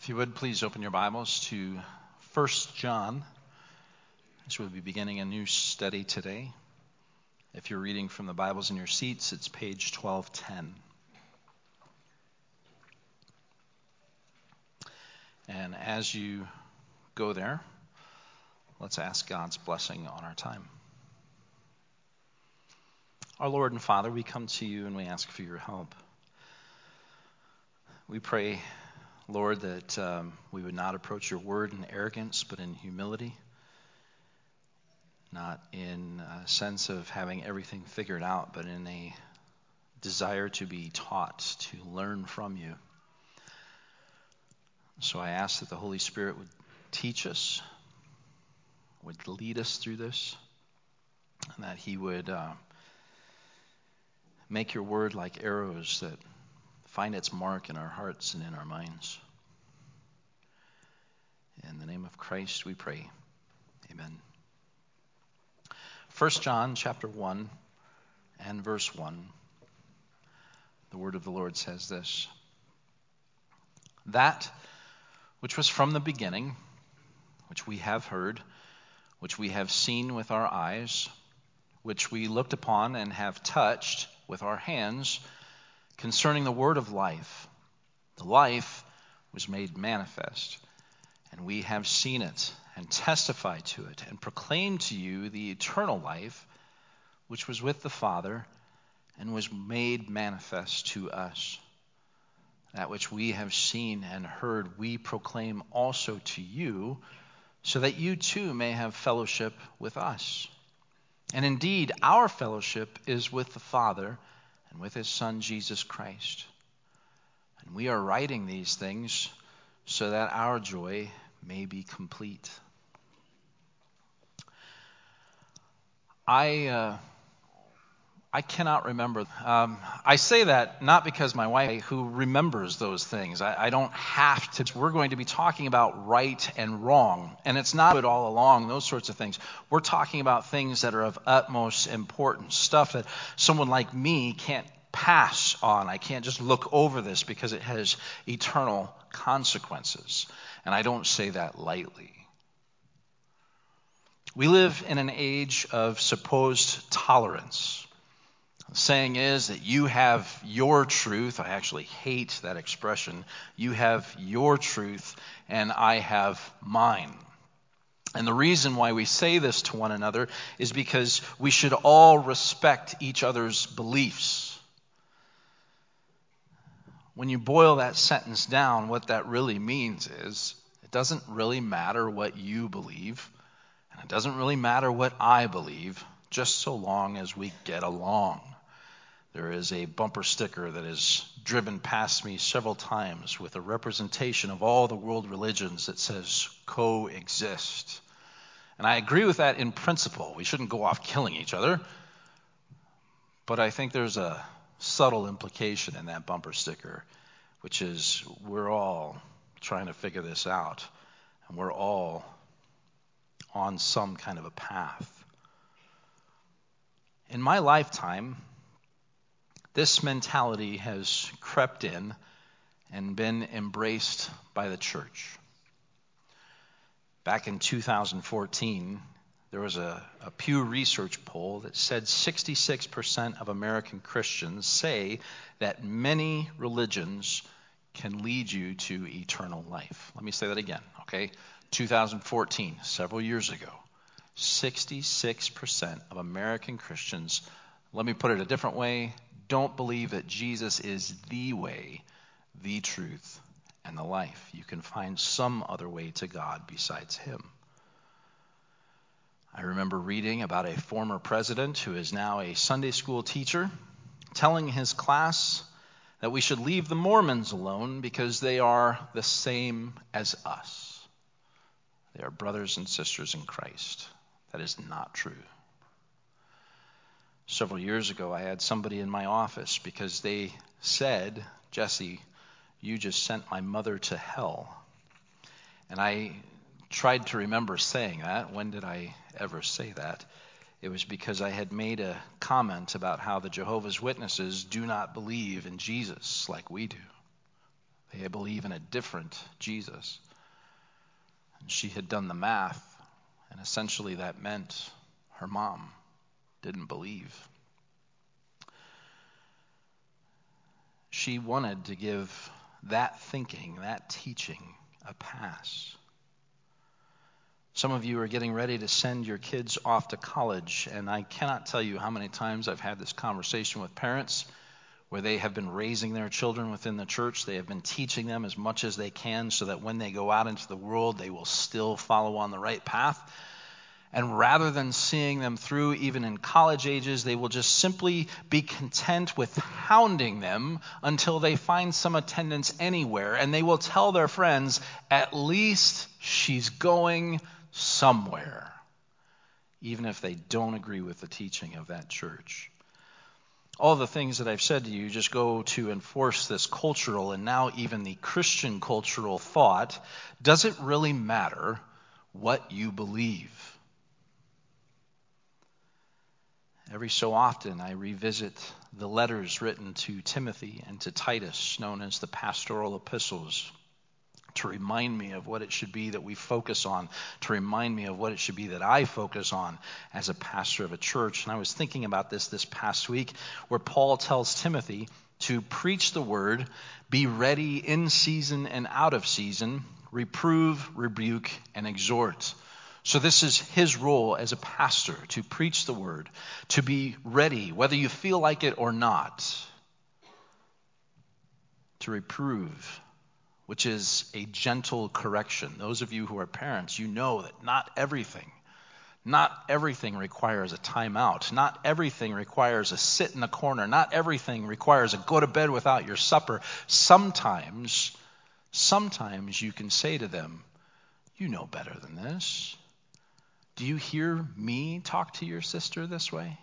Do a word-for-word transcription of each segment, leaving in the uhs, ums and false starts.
If you would, please open your Bibles to First John, as we'll be beginning a new study today. If you're reading from the Bibles in your seats, it's page twelve ten. And as you go there, let's ask God's blessing on our time. Our Lord and Father, we come to you and we ask for your help. We pray, Lord, that um, we would not approach your word in arrogance, but in humility, not in a sense of having everything figured out, but in a desire to be taught, to learn from you. So I ask that the Holy Spirit would teach us, would lead us through this, and that he would uh, make your word like arrows that find its mark in our hearts and in our minds. In the name of Christ we pray. Amen. First John chapter one and verse one. The word of the Lord says this: That which was from the beginning, which we have heard, which we have seen with our eyes, which we looked upon and have touched with our hands, concerning the word of life. The life was made manifest, and we have seen it, and testified to it, and proclaimed to you the eternal life, which was with the Father, and was made manifest to us. That which we have seen and heard, we proclaim also to you, so that you too may have fellowship with us. And indeed, our fellowship is with the Father and with his Son, Jesus Christ. And we are writing these things so that our joy may be complete. I uh, I cannot remember. Um, I say that not because my wife, who remembers those things, I, I don't have to. We're going to be talking about right and wrong, and it's not good all along, those sorts of things. We're talking about things that are of utmost importance, stuff that someone like me can't pass on. I can't just look over this because it has eternal consequences, and I don't say that lightly. We live in an age of supposed tolerance. The saying is that you have your truth. I actually hate that expression. You have your truth and I have mine. And the reason why we say this to one another is because we should all respect each other's beliefs. When you boil that sentence down, what that really means is it doesn't really matter what you believe, and it doesn't really matter what I believe, just so long as we get along. There is a bumper sticker that has driven past me several times with a representation of all the world religions that says coexist. And I agree with that in principle. We shouldn't go off killing each other. But I think there's a subtle implication in that bumper sticker, which is we're all trying to figure this out. And we're all on some kind of a path. In my lifetime, this mentality has crept in and been embraced by the church. Back in two thousand fourteen, there was a, a Pew Research poll that said sixty-six percent of American Christians say that many religions can lead you to eternal life. Let me say that again, okay? two thousand fourteen, several years ago, sixty-six percent of American Christians, let me put it a different way, don't believe that Jesus is the way, the truth, and the life. You can find some other way to God besides him. I remember reading about a former president who is now a Sunday school teacher telling his class that we should leave the Mormons alone because they are the same as us. They are brothers and sisters in Christ. That is not true. Several years ago, I had somebody in my office because they said, Jesse, you just sent my mother to hell. And I tried to remember saying that. When did I ever say that? It was because I had made a comment about how the Jehovah's Witnesses do not believe in Jesus like we do. They believe in a different Jesus. And she had done the math, and essentially that meant her mom didn't believe. She wanted to give that thinking, that teaching, a pass. Some of you are getting ready to send your kids off to college, and I cannot tell you how many times I've had this conversation with parents where they have been raising their children within the church. They have been teaching them as much as they can so that when they go out into the world, they will still follow on the right path. And rather than seeing them through, even in college ages, they will just simply be content with hounding them until they find some attendance anywhere. And they will tell their friends, at least she's going somewhere, even if they don't agree with the teaching of that church. All the things that I've said to you just go to enforce this cultural and now even the Christian cultural thought. Does it really matter what you believe? Every so often I revisit the letters written to Timothy and to Titus, known as the pastoral epistles, to remind me of what it should be that we focus on, to remind me of what it should be that I focus on as a pastor of a church. And I was thinking about this this past week, where Paul tells Timothy to preach the word, be ready in season and out of season, reprove, rebuke, and exhort. So this is his role as a pastor, to preach the word, to be ready, whether you feel like it or not, to reprove, which is a gentle correction. Those of you who are parents, you know that not everything, not everything requires a timeout. Not everything requires a sit in a corner. Not everything requires a go to bed without your supper. Sometimes, sometimes you can say to them, you know better than this. Do you hear me talk to your sister this way?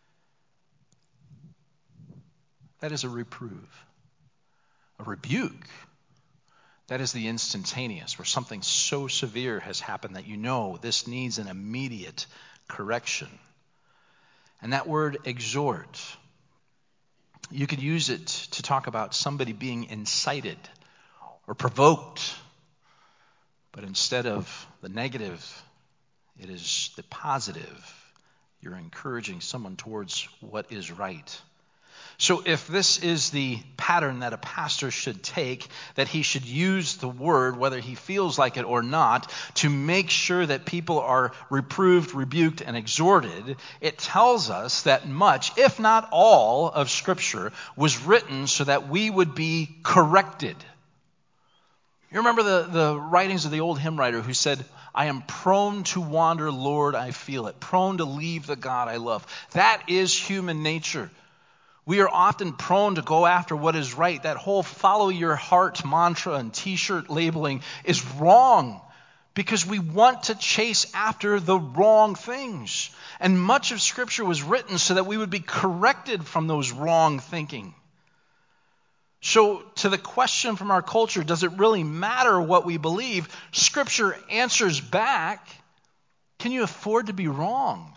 That is a reprove. A rebuke. That is the instantaneous, where something so severe has happened that you know this needs an immediate correction. And that word exhort, you could use it to talk about somebody being incited or provoked. But instead of the negative, it is the positive. You're encouraging someone towards what is right. So if this is the pattern that a pastor should take, that he should use the word, whether he feels like it or not, to make sure that people are reproved, rebuked, and exhorted, it tells us that much, if not all, of Scripture was written so that we would be corrected. You remember the, the writings of the old hymn writer who said, I am prone to wander, Lord, I feel it. Prone to leave the God I love. That is human nature. We are often prone to go after what is right. That whole follow your heart mantra and t-shirt labeling is wrong because we want to chase after the wrong things. And much of Scripture was written so that we would be corrected from those wrong thinking. So to the question from our culture, does it really matter what we believe? Scripture answers back, can you afford to be wrong?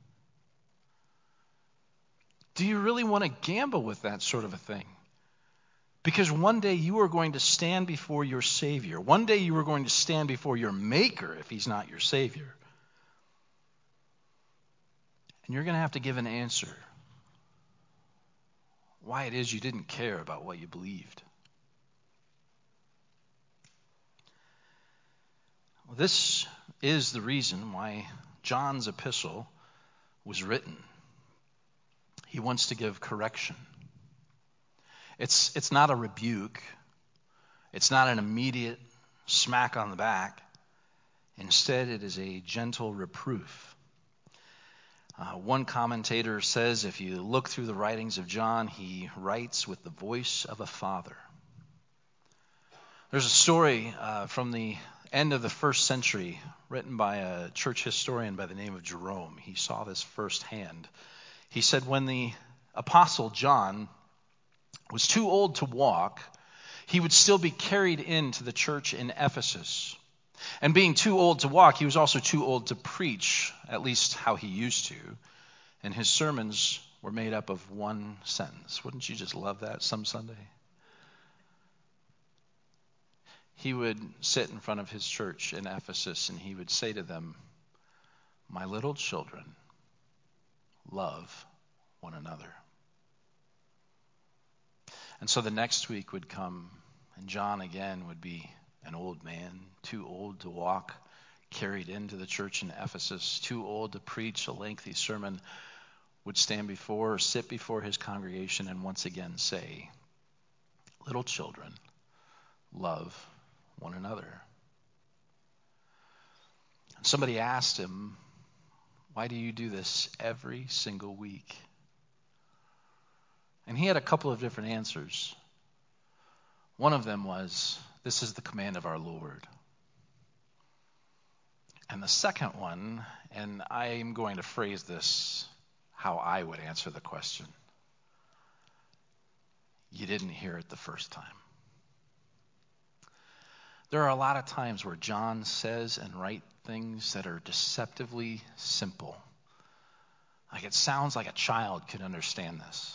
Do you really want to gamble with that sort of a thing? Because one day you are going to stand before your Savior. One day you are going to stand before your Maker if He's not your Savior. And you're going to have to give an answer. Why it is you didn't care about what you believed. Well, this is the reason why John's epistle was written. He wants to give correction. It's, it's not a rebuke. It's not an immediate smack on the back. Instead, it is a gentle reproof. Uh, one commentator says if you look through the writings of John, he writes with the voice of a father. There's a story uh, from the end of the first century written by a church historian by the name of Jerome. He saw this firsthand. He said when the apostle John was too old to walk, he would still be carried into the church in Ephesus. And being too old to walk, he was also too old to preach, at least how he used to. And his sermons were made up of one sentence. Wouldn't you just love that some Sunday? he would sit in front of his church in Ephesus and he would say to them, "My little children, love one another." And so the next week would come, and John again would be an old man, too old to walk, carried into the church in Ephesus, too old to preach a lengthy sermon, would stand before or sit before his congregation and once again say, "Little children, love one another." And somebody asked him, "Why do you do this every single week?" And he had a couple of different answers. One of them was, "This is the command of our Lord." And the second one, and I'm going to phrase this how I would answer the question, "You didn't hear it the first time." There are a lot of times where John says and writes things that are deceptively simple. Like it sounds like a child could understand this.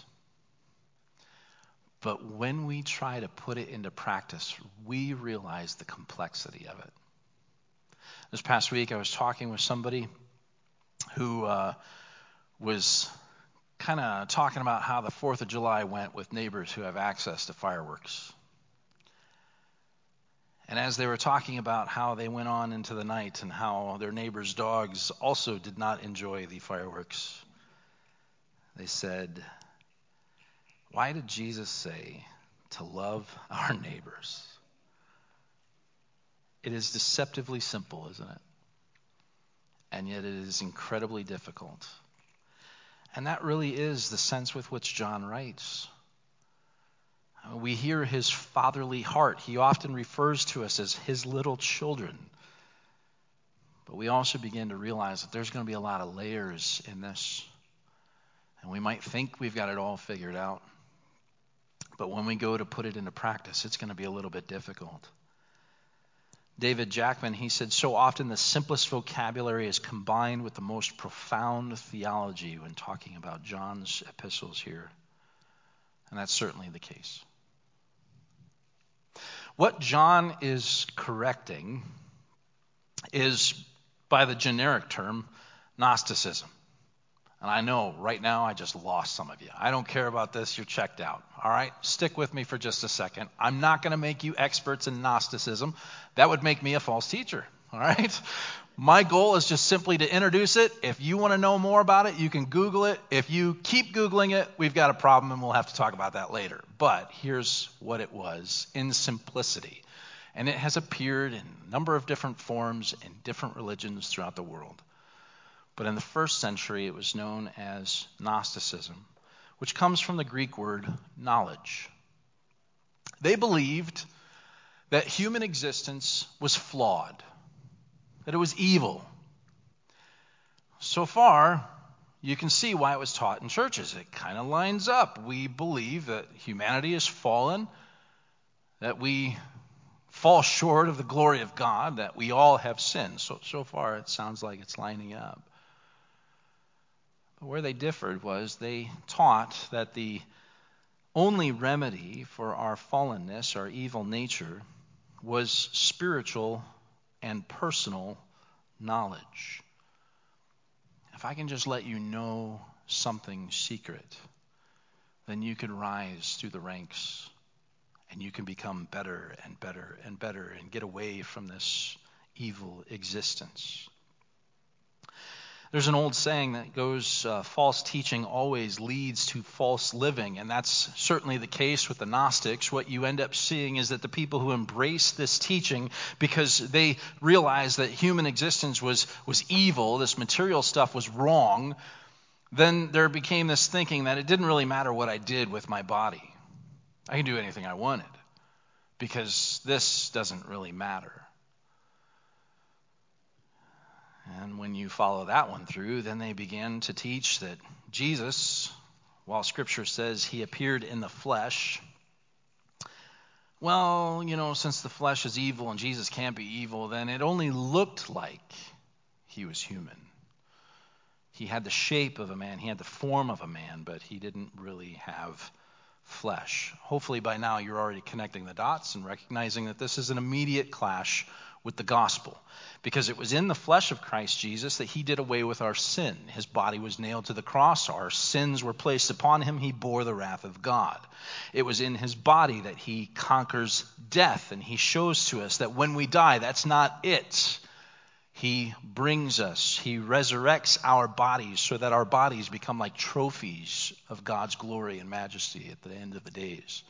But when we try to put it into practice, we realize the complexity of it. This past week, I was talking with somebody who uh, was kind of talking about how the fourth of July went with neighbors who have access to fireworks. And as they were talking about how they went on into the night and how their neighbors' dogs also did not enjoy the fireworks, they said, "Why did Jesus say to love our neighbors?" It is deceptively simple, isn't it? And yet it is incredibly difficult. And that really is the sense with which John writes. We hear his fatherly heart. He often refers to us as his little children. But we also begin to realize that there's going to be a lot of layers in this. And we might think we've got it all figured out. But when we go to put it into practice, it's going to be a little bit difficult. David Jackman, he said, "So often the simplest vocabulary is combined with the most profound theology when talking about John's epistles here." And that's certainly the case. What John is correcting is, by the generic term, Gnosticism. And I know right now I just lost some of you. I don't care about this. You're checked out. All right? Stick with me for just a second. I'm not going to make you experts in Gnosticism. That would make me a false teacher. All right? My goal is just simply to introduce it. If you want to know more about it, you can Google it. If you keep Googling it, we've got a problem and we'll have to talk about that later. But here's what it was in simplicity. And it has appeared in a number of different forms in different religions throughout the world. But in the first century, it was known as Gnosticism, which comes from the Greek word knowledge. They believed that human existence was flawed, that it was evil. So far, you can see why it was taught in churches. It kind of lines up. We believe that humanity is fallen, that we fall short of the glory of God, that we all have sinned. So, so far, it sounds like it's lining up. But where they differed was they taught that the only remedy for our fallenness, our evil nature, was spiritual and personal knowledge. If I can just let you know something secret, then you can rise through the ranks and you can become better and better and better and get away from this evil existence. There's an old saying that goes, uh, false teaching always leads to false living, and that's certainly the case with the Gnostics. What you end up seeing is that the people who embrace this teaching because they realize that human existence was, was evil, this material stuff was wrong, then there became this thinking that it didn't really matter what I did with my body. I can do anything I wanted because this doesn't really matter. And when you follow that one through, then they began to teach that Jesus, while Scripture says he appeared in the flesh, well, you know, since the flesh is evil and Jesus can't be evil, then it only looked like he was human. He had the shape of a man, he had the form of a man, but he didn't really have flesh. Hopefully by now you're already connecting the dots and recognizing that this is an immediate clash with the gospel, because it was in the flesh of Christ Jesus that he did away with our sin. His body was nailed to the cross. Our sins were placed upon him. He bore the wrath of God. It was in his body that he conquers death, and he shows to us that when we die, that's not it. He brings us, he resurrects our bodies so that our bodies become like trophies of God's glory and majesty at the end of the days.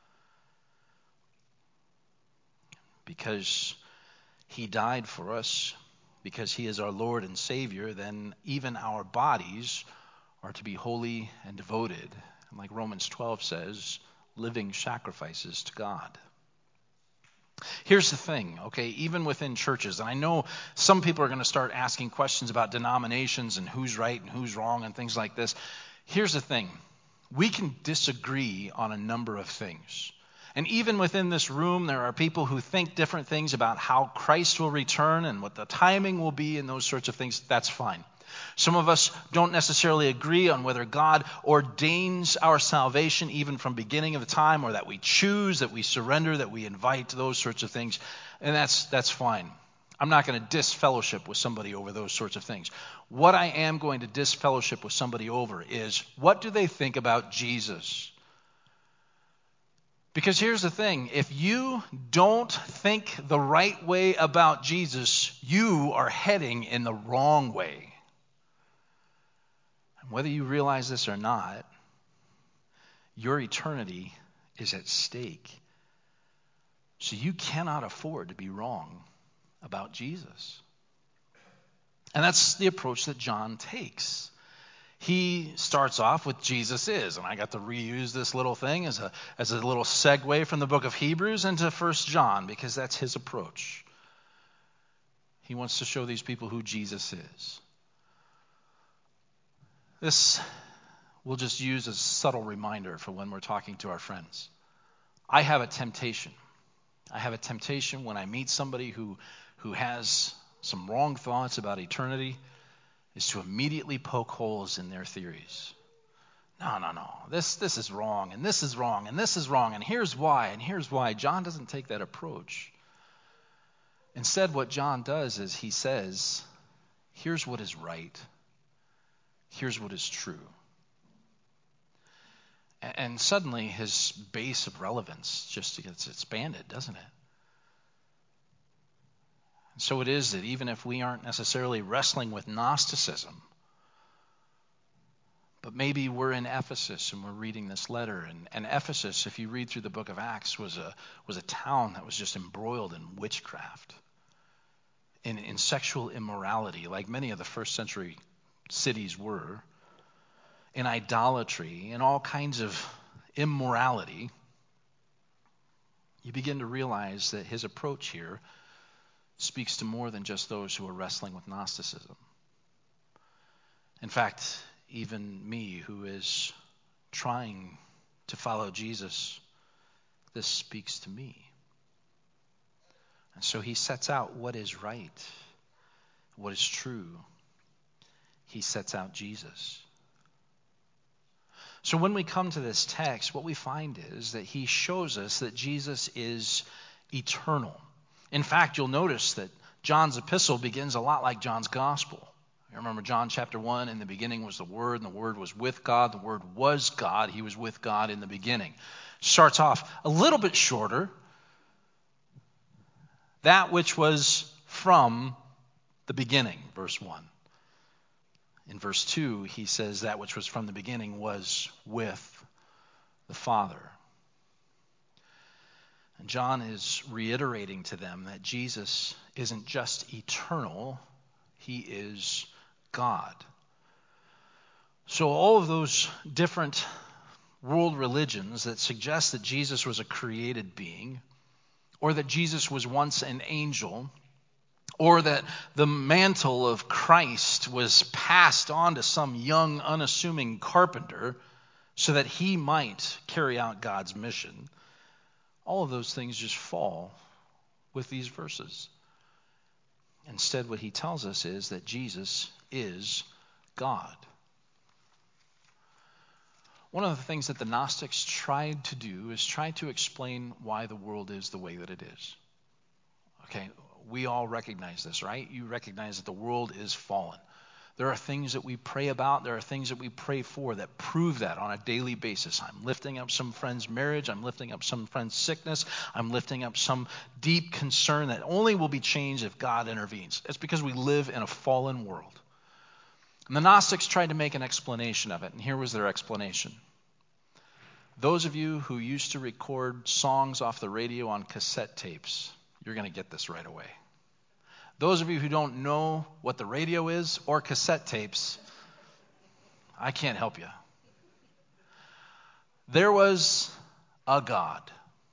Because he died for us, because he is our Lord and Savior, then even our bodies are to be holy and devoted. And like Romans twelve says, living sacrifices to God. Here's the thing, okay, even within churches, and I know some people are going to start asking questions about denominations and who's right and who's wrong and things like this. Here's the thing, we can disagree on a number of things. And even within this room, there are people who think different things about how Christ will return and what the timing will be and those sorts of things. That's fine. Some of us don't necessarily agree on whether God ordains our salvation even from beginning of the time, or that we choose, that we surrender, that we invite, those sorts of things. And that's that's fine. I'm not going to disfellowship with somebody over those sorts of things. What I am going to disfellowship with somebody over is, what do they think about Jesus? Because here's the thing, if you don't think the right way about Jesus, you are heading in the wrong way. And whether you realize this or not, your eternity is at stake. So you cannot afford to be wrong about Jesus. And that's the approach that John takes. He starts off with Jesus is, and I got to reuse this little thing as a as a little segue from the book of Hebrews into First John, because that's his approach. He wants to show these people who Jesus is. This we'll just use as a subtle reminder for when we're talking to our friends. I have a temptation. I have a temptation when I meet somebody who who has some wrong thoughts about eternity, is to immediately poke holes in their theories. No, no, no. This this is wrong, and this is wrong, and this is wrong, and here's why, and here's why. John doesn't take that approach. Instead, what John does is he says, here's what is right. Here's what is true. And, and suddenly his base of relevance just gets expanded, doesn't it? So it is that even if we aren't necessarily wrestling with Gnosticism, but maybe we're in Ephesus and we're reading this letter, and, and Ephesus, if you read through the book of Acts, was a was a town that was just embroiled in witchcraft, in, in sexual immorality, like many of the first century cities were, in idolatry, in all kinds of immorality. You begin to realize that his approach here speaks to more than just those who are wrestling with Gnosticism. In fact, even me, who is trying to follow Jesus, this speaks to me. And so he sets out what is right, what is true. He sets out Jesus. So when we come to this text, what we find is that he shows us that Jesus is eternal. In fact, you'll notice that John's epistle begins a lot like John's gospel. You remember John chapter one, in the beginning was the Word, and the Word was with God. The Word was God. He was with God in the beginning. Starts off a little bit shorter. That which was from the beginning, verse one. In verse two, he says that which was from the beginning was with the Father. And John is reiterating to them that Jesus isn't just eternal, he is God. So all of those different world religions that suggest that Jesus was a created being, or that Jesus was once an angel, or that the mantle of Christ was passed on to some young, unassuming carpenter so that he might carry out God's mission, all of those things just fall with these verses. Instead, what he tells us is that Jesus is God. One of the things that the Gnostics tried to do is try to explain why the world is the way that it is. Okay, we all recognize this, right? You recognize that the world is fallen. There are things that we pray about, there are things that we pray for that prove that on a daily basis. I'm lifting up some friend's marriage, I'm lifting up some friend's sickness, I'm lifting up some deep concern that only will be changed if God intervenes. It's because we live in a fallen world. And the Gnostics tried to make an explanation of it, and here was their explanation. Those of you who used to record songs off the radio on cassette tapes, you're going to get this right away. Those of you who don't know what the radio is or cassette tapes, I can't help you. There was a God.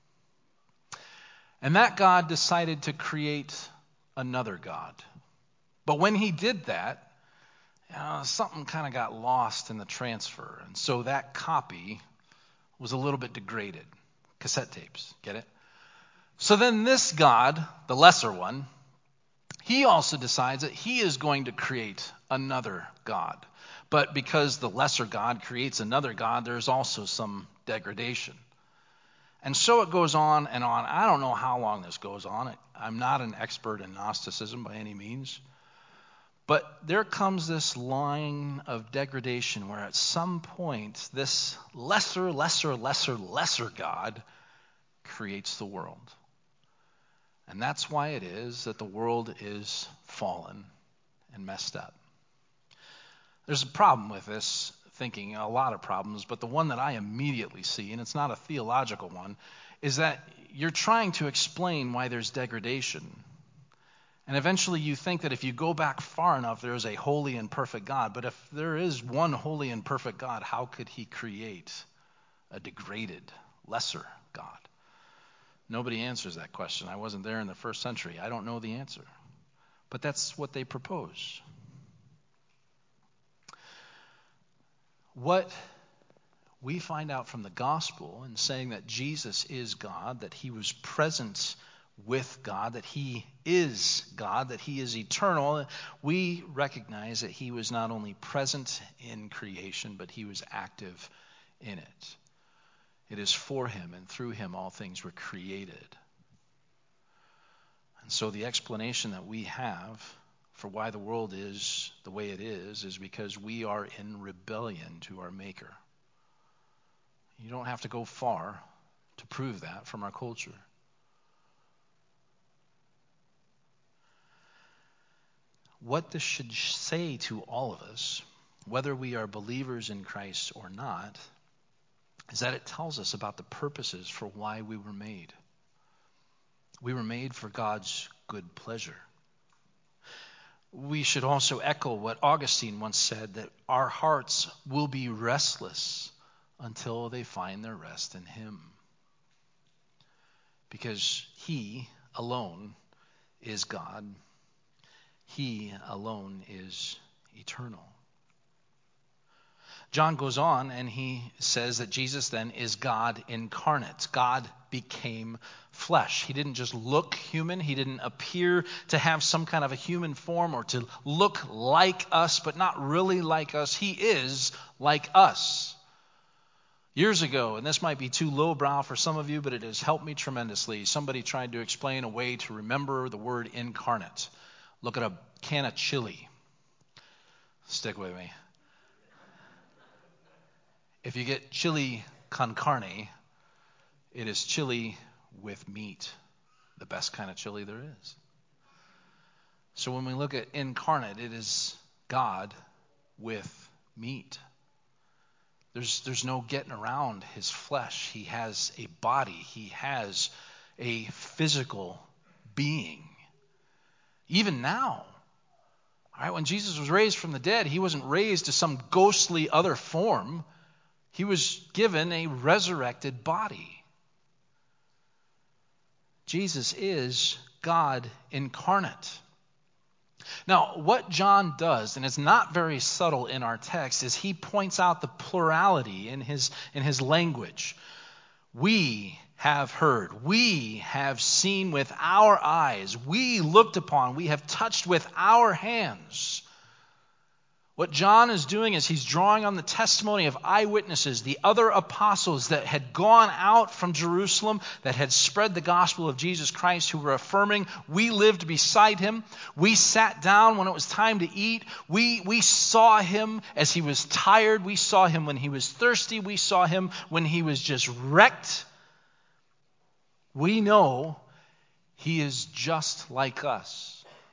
And that God decided to create another God. But when he did that, you know, something kind of got lost in the transfer. And so that copy was a little bit degraded. Cassette tapes, get it? So then this God, the lesser one, he also decides that he is going to create another God. But because the lesser God creates another God, there's also some degradation. And so it goes on and on. I don't know how long this goes on. I'm not an expert in Gnosticism by any means. But there comes this line of degradation where at some point this lesser, lesser, lesser, lesser God creates the world. And that's why it is that the world is fallen and messed up. There's a problem with this thinking, a lot of problems, but the one that I immediately see, and it's not a theological one, is that you're trying to explain why there's degradation. And eventually you think that if you go back far enough, there is a holy and perfect God. But if there is one holy and perfect God, how could he create a degraded, lesser God? Nobody answers that question. I wasn't there in the first century. I don't know the answer. But that's what they propose. What we find out from the gospel in saying that Jesus is God, that he was present with God, that he is God, that he is eternal, we recognize that he was not only present in creation, but he was active in it. It is for him and through him all things were created. And so the explanation that we have for why the world is the way it is is because we are in rebellion to our Maker. You don't have to go far to prove that from our culture. What this should say to all of us, whether we are believers in Christ or not, is that it tells us about the purposes for why we were made. We were made for God's good pleasure. We should also echo what Augustine once said, that our hearts will be restless until they find their rest in him. Because he alone is God. He alone is eternal. John goes on and he says that Jesus then is God incarnate. God became flesh. He didn't just look human. He didn't appear to have some kind of a human form or to look like us, but not really like us. He is like us. Years ago, and this might be too lowbrow for some of you, but it has helped me tremendously. Somebody tried to explain a way to remember the word incarnate. Look at a can of chili. Stick with me. If you get chili con carne, it is chili with meat, the best kind of chili there is. So when we look at incarnate, it is God with meat. There's, there's no getting around his flesh. He has a body. He has a physical being. Even now, all right, when Jesus was raised from the dead, he wasn't raised to some ghostly other form. He was given a resurrected body. Jesus is God incarnate. Now, what John does, and it's not very subtle in our text, is he points out the plurality in his, in his language. We have heard, we have seen with our eyes, we looked upon, we have touched with our hands. What John is doing is he's drawing on the testimony of eyewitnesses, the other apostles that had gone out from Jerusalem, that had spread the gospel of Jesus Christ, who were affirming, we lived beside him. We sat down when it was time to eat. We, we saw him as he was tired. We saw him when he was thirsty. We saw him when he was just wrecked. We know he is just like us.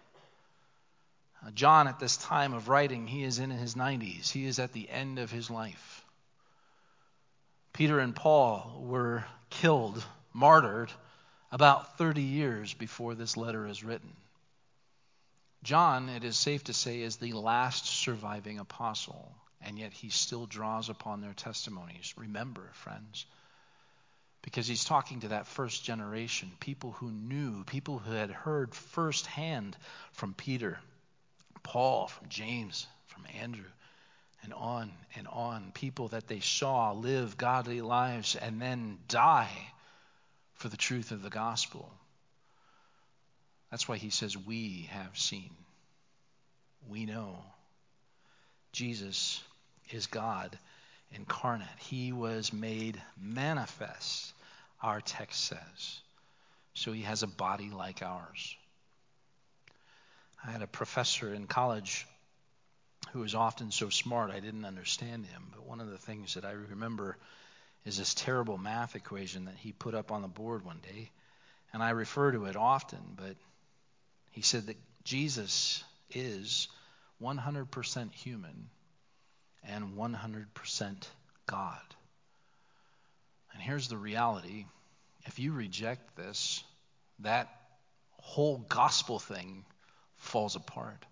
John, at this time of writing, he is in his nineties. He is at the end of his life. Peter and Paul were killed, martyred, about thirty years before this letter is written. John, it is safe to say, is the last surviving apostle, and yet he still draws upon their testimonies. Remember, friends, because he's talking to that first generation, people who knew, people who had heard firsthand from Peter, Paul, from James, from Andrew, and on and on. People that they saw live godly lives and then die for the truth of the gospel. That's why he says, we have seen. We know. Jesus is God incarnate. He was made manifest, our text says. So he has a body like ours. I had a professor in college who was often so smart I didn't understand him. But one of the things that I remember is this terrible math equation that he put up on the board one day. And I refer to it often, but he said that Jesus is one hundred percent human and one hundred percent God. And here's the reality. If you reject this, that whole gospel thing falls apart.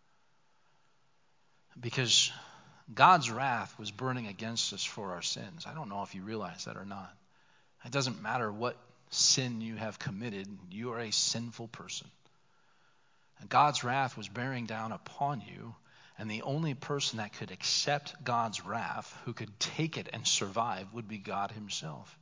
Because God's wrath was burning against us for our sins. I don't know if you realize that or not. It doesn't matter what sin you have committed, you are a sinful person. And God's wrath was bearing down upon you, and the only person that could accept God's wrath, who could take it and survive, would be God himself.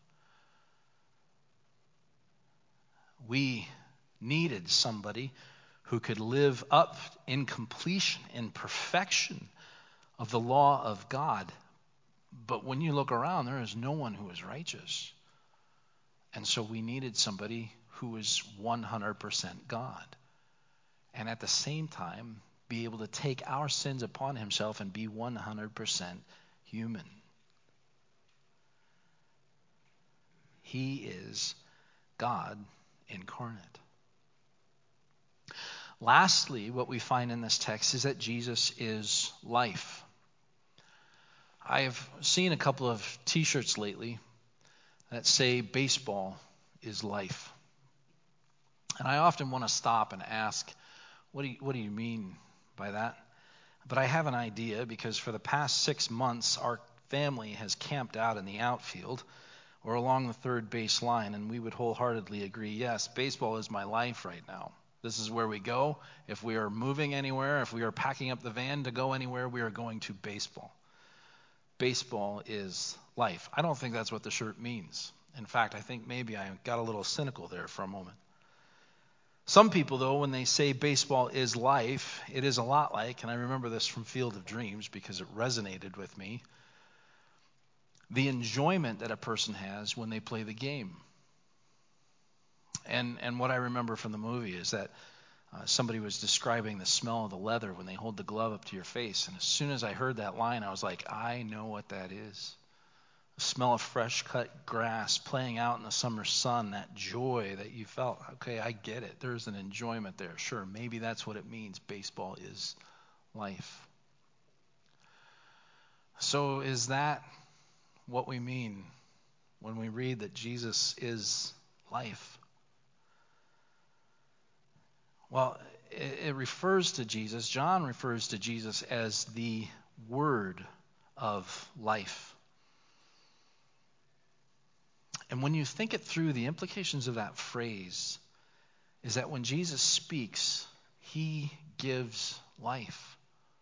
We needed somebody who could live up in completion, in perfection of the law of God. But when you look around, there is no one who is righteous. And so we needed somebody who was one hundred percent God. And at the same time, be able to take our sins upon himself and be one hundred percent human. He is God incarnate. Lastly, what we find in this text is that Jesus is life. I have seen a couple of t-shirts lately that say baseball is life. And I often want to stop and ask, what do you, what do you mean by that? But I have an idea, because for the past six months, our family has camped out in the outfield or along the third base line, and we would wholeheartedly agree, yes, baseball is my life right now. This is where we go. If we are moving anywhere, if we are packing up the van to go anywhere, we are going to baseball. Baseball is life. I don't think that's what the shirt means. In fact, I think maybe I got a little cynical there for a moment. Some people, though, when they say baseball is life, it is a lot like, and I remember this from Field of Dreams because it resonated with me, the enjoyment that a person has when they play the game. And and what I remember from the movie is that uh, somebody was describing the smell of the leather when they hold the glove up to your face. And as soon as I heard that line, I was like, I know what that is. The smell of fresh cut grass, playing out in the summer sun, that joy that you felt. Okay, I get it. There's an enjoyment there. Sure, maybe that's what it means. Baseball is life. So is that what we mean when we read that Jesus is life? Well, it, it refers to Jesus, John refers to Jesus as the Word of life. And when you think it through, the implications of that phrase is that when Jesus speaks, he gives life.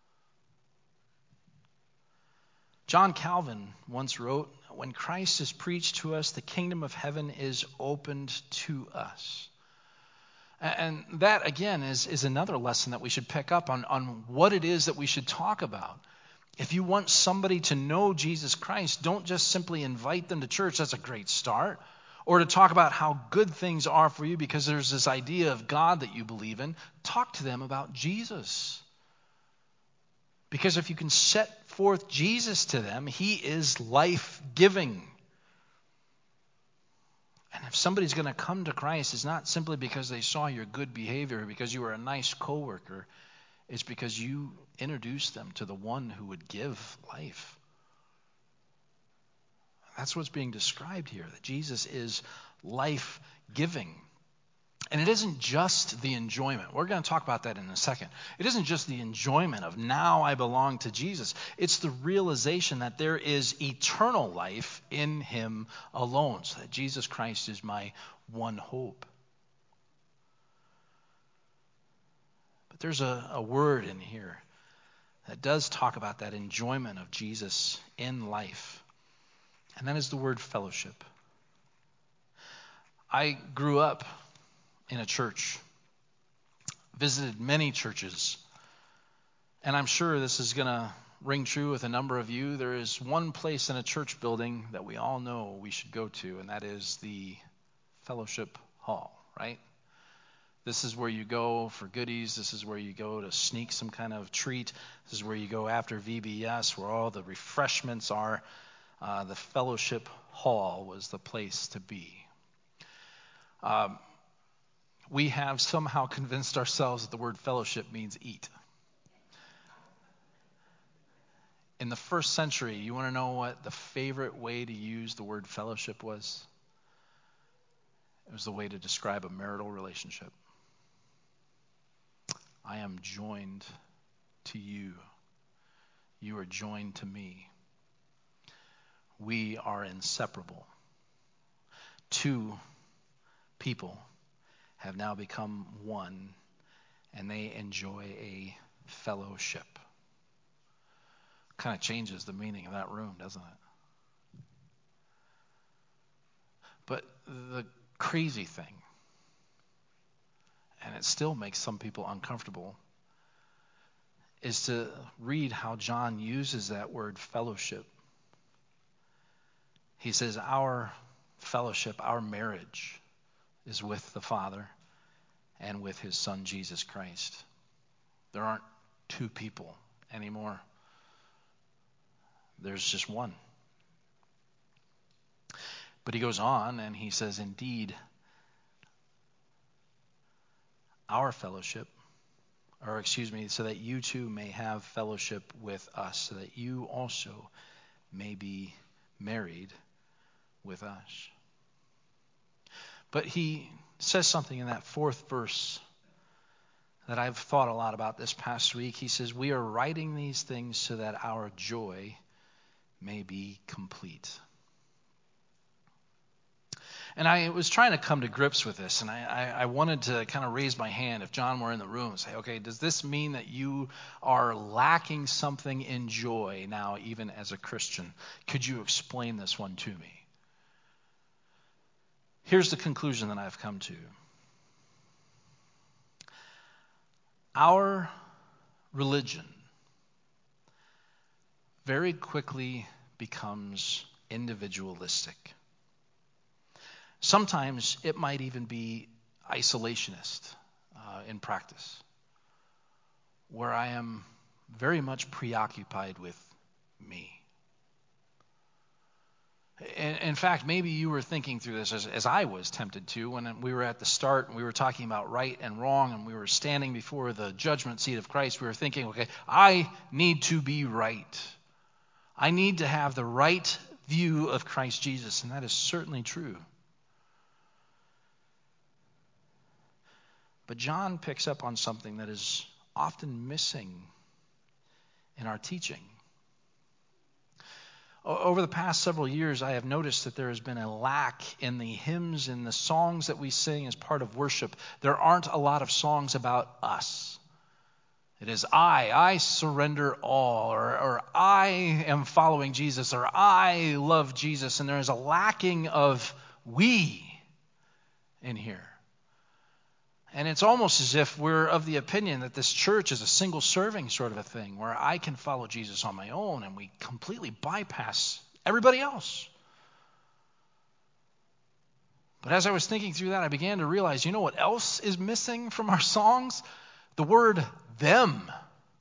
John Calvin once wrote, when Christ is preached to us, the kingdom of heaven is opened to us. And that, again, is, is another lesson that we should pick up on, on what it is that we should talk about. If you want somebody to know Jesus Christ, don't just simply invite them to church. That's a great start. Or to talk about how good things are for you because there's this idea of God that you believe in. Talk to them about Jesus. Because if you can set forth Jesus to them, he is life-giving. And if somebody's going to come to Christ, it's not simply because they saw your good behavior, because you were a nice coworker. It's because you introduced them to the one who would give life. That's what's being described here, that Jesus is life-giving. And it isn't just the enjoyment. We're going to talk about that in a second. It isn't just the enjoyment of now I belong to Jesus. It's the realization that there is eternal life in him alone, so that Jesus Christ is my one hope. But there's a, a word in here that does talk about that enjoyment of Jesus in life. And that is the word fellowship. I grew up in a church, visited many churches, and I'm sure this is going to ring true with a number of you. There is one place in a church building that we all know we should go to, and that is the fellowship hall, right? This is where you go for goodies. This is where you go to sneak some kind of treat. This is where you go after V B S, where all the refreshments are. Uh, the fellowship hall was the place to be. Um, we have somehow convinced ourselves that the word fellowship means eat. In the first century, you want to know what the favorite way to use the word fellowship was? It was the way to describe a marital relationship. I am joined to you. You are joined to me. We are inseparable. Two people have now become one, and they enjoy a fellowship. Kind of changes the meaning of that room, doesn't it? But the crazy thing, and it still makes some people uncomfortable, is to read how John uses that word fellowship. He says our fellowship, our marriage, is with the Father and with his Son, Jesus Christ. There aren't two people anymore. There's just one. But he goes on and he says, indeed, our fellowship, or excuse me, so that you too may have fellowship with us, so that you also may be married with us. But he says something in that fourth verse that I've thought a lot about this past week. He says, we are writing these things so that our joy may be complete. And I was trying to come to grips with this, and I, I, I wanted to kind of raise my hand if John were in the room and say, okay, does this mean that you are lacking something in joy now, even as a Christian? Could you explain this one to me? Here's the conclusion that I've come to. Our religion very quickly becomes individualistic. Sometimes it might even be isolationist uh, in practice, where I am very much preoccupied with me. In, in fact, maybe you were thinking through this as, as I was tempted to when we were at the start and we were talking about right and wrong and we were standing before the judgment seat of Christ. We were thinking, okay, I need to be right. I need to have the right view of Christ Jesus, and that is certainly true. But John picks up on something that is often missing in our teaching. Over the past several years, I have noticed that there has been a lack in the hymns and the songs that we sing as part of worship. There aren't a lot of songs about us. It is I, I surrender all, or, or I am following Jesus, or I love Jesus. And there is a lacking of we in here. And it's almost as if we're of the opinion that this church is a single serving sort of a thing where I can follow Jesus on my own, and we completely bypass everybody else. But as I was thinking through that, I began to realize, you know what else is missing from our songs? The word them.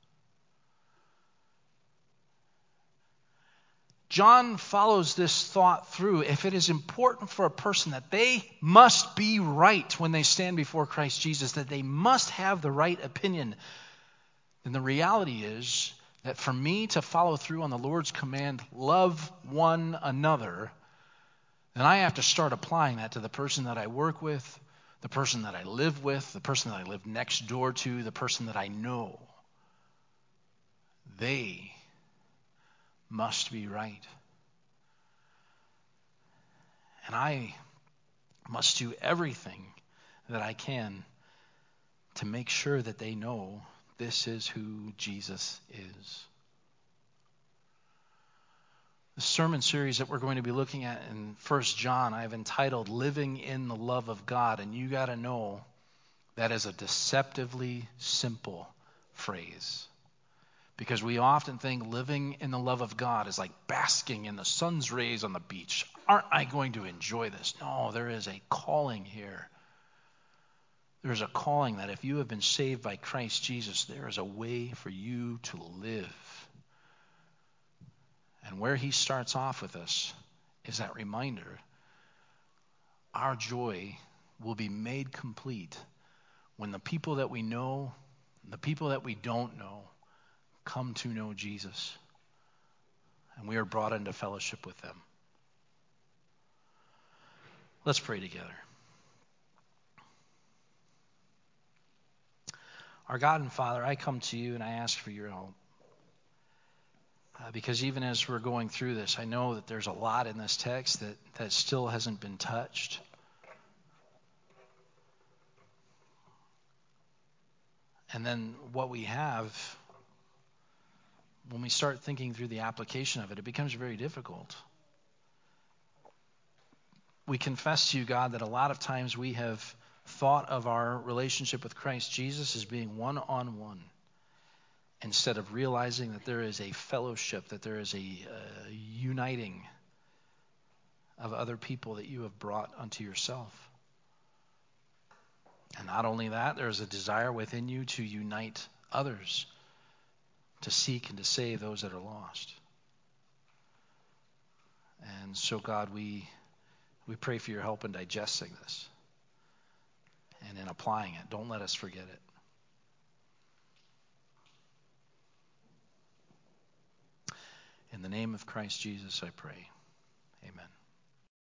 John follows this thought through. If it is important for a person that they must be right when they stand before Christ Jesus, that they must have the right opinion, then the reality is that for me to follow through on the Lord's command, love one another, then I have to start applying that to the person that I work with, the person that I live with, the person that I live next door to, the person that I know. They must be right. And I must do everything that I can to make sure that they know this is who Jesus is. The sermon series that we're going to be looking at in First John, I've entitled Living in the Love of God. And you got to know that is a deceptively simple phrase. Because we often think living in the love of God is like basking in the sun's rays on the beach. Aren't I going to enjoy this? No, there is a calling here. There is a calling that if you have been saved by Christ Jesus, there is a way for you to live. And where he starts off with us is that reminder. Our joy will be made complete when the people that we know, the people that we don't know, come to know Jesus, and we are brought into fellowship with them. Let's pray together. Our God and Father, I come to you and I ask for your help. Uh, because even as we're going through this, I know that there's a lot in this text that, that still hasn't been touched. And then what we have, when we start thinking through the application of it, it becomes very difficult. We confess to you, God, that a lot of times we have thought of our relationship with Christ Jesus as being one-on-one, instead of realizing that there is a fellowship, that there is a uh, uniting of other people that you have brought unto yourself. And not only that, there is a desire within you to unite others, to seek and to save those that are lost. And so, God, we we pray for your help in digesting this and in applying it. Don't let us forget it. In the name of Christ Jesus, I pray. Amen.